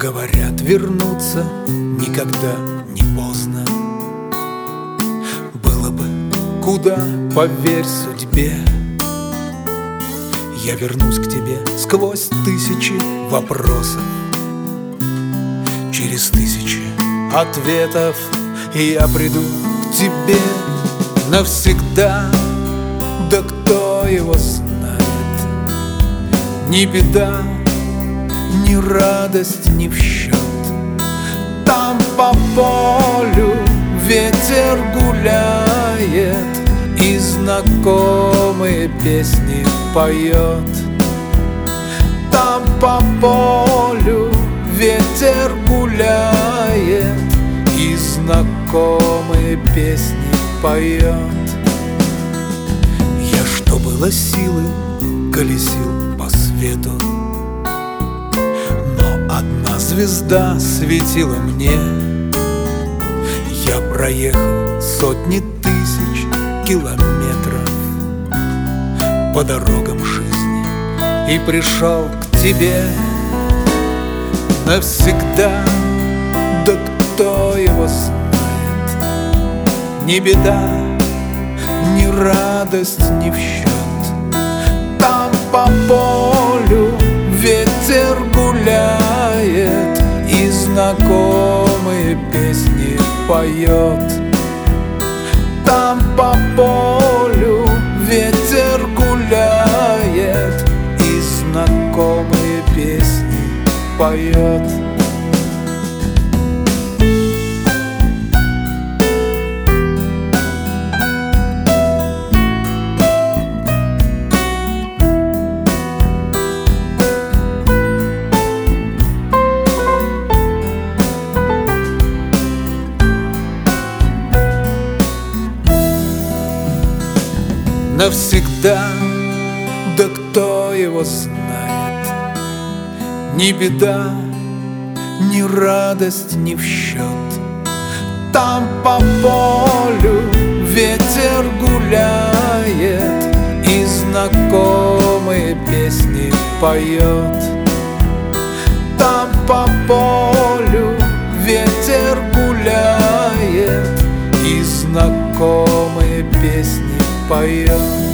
Говорят, вернуться никогда не поздно. Было бы куда, поверь судьбе. Я вернусь к тебе сквозь тысячи вопросов, через тысячи ответов я приду к тебе навсегда. Да кто его знает, ни беда, ни радость не в счет. Там по полю ветер гуляет и знакомые песни поет. Там по полю ветер гуляет и знакомые песни поет. Я, что было силы, колесил по свету, но одна звезда светила мне. Я проехал сотни тысяч километров по дорогам жизни и пришел к тебе навсегда. Да кто его знает, ни беда, ни радость не в счет. Там по полю ветер гуляет и знакомые песни поет. Там по полю ветер гуляет и знакомые песни поет. Навсегда, да кто его знает, ни беда, ни радость не в счет. Там по полю ветер гуляет и знакомые песни поет. Там по полю ветер гуляет и знакомые песни поет.